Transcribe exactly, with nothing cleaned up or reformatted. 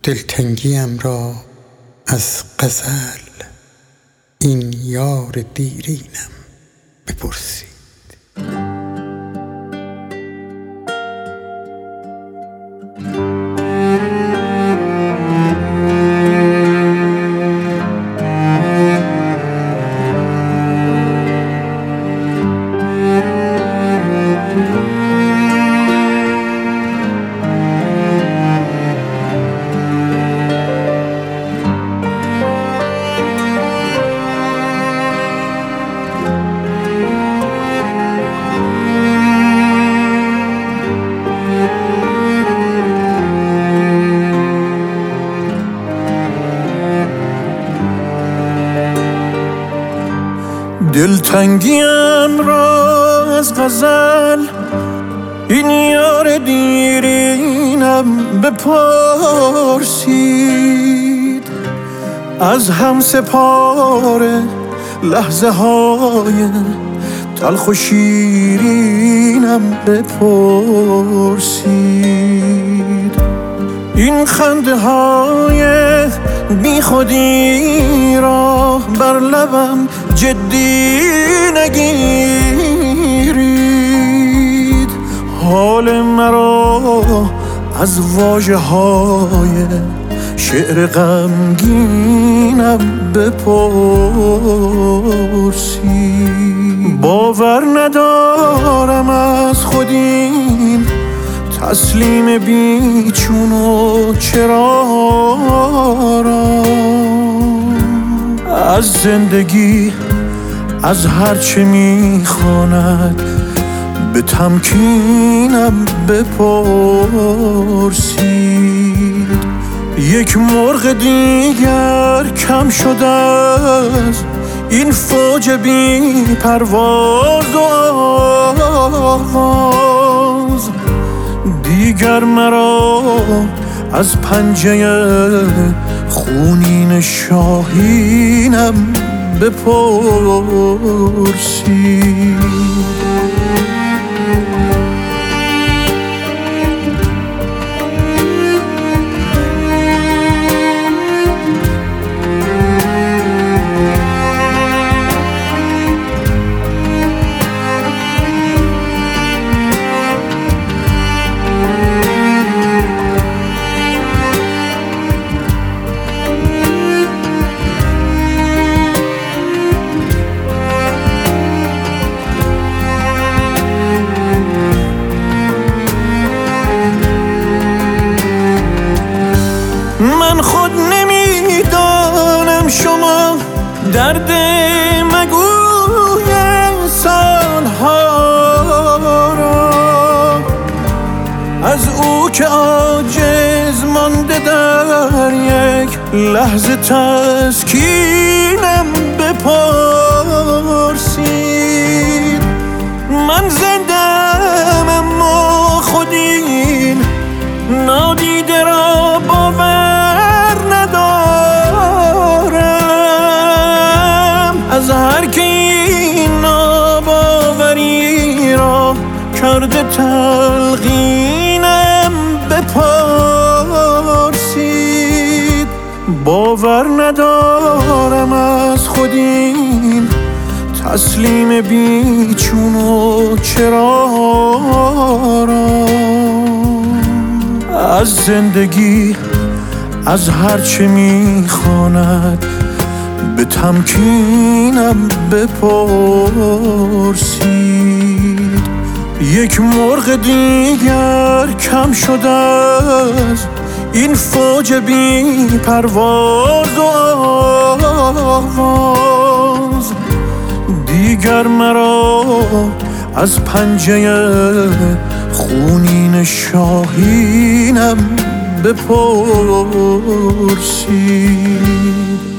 دلتنگیم را از غزل این یار دیرینم بپرسید. دلتنگیم را از غزل این یار دیرینم بپرسید. از هم سپار لحظه های تلخ و شیرینم بپرسید. این خنده های بی خودی را بر لبم جدی نگیرید. حال مرا از واژه های شعر غمگینم بپرسید. باور ندارم از خودیم تسلیم بیچون و چرا را از زندگی از هرچه میخواند به تمکینم بپرسید. یک مرغ دیگر کم شده از این فوج بی پرواز و آواز. دیگر مرا از پنجه خونین شاهینم بپرسید. من خود نمیدانم شما درد مگوی سالها را از او که عاجز مانده در یک لحظه تسکینم بپرسید. من زندم اما خود این نادیده را باور ندارم. از هر که این ناباوری را کرده تلقینم بپرسید. باور ندارم از خود این تسلیم بیچون و چرا را از زندگی از هرچه میخواند به تمکینم بپرسید. یک مرغ دیگر کم شده از این فوج بی پرواز و آواز. دیگر مرا از پنجه خونین شاهینم بپرسید.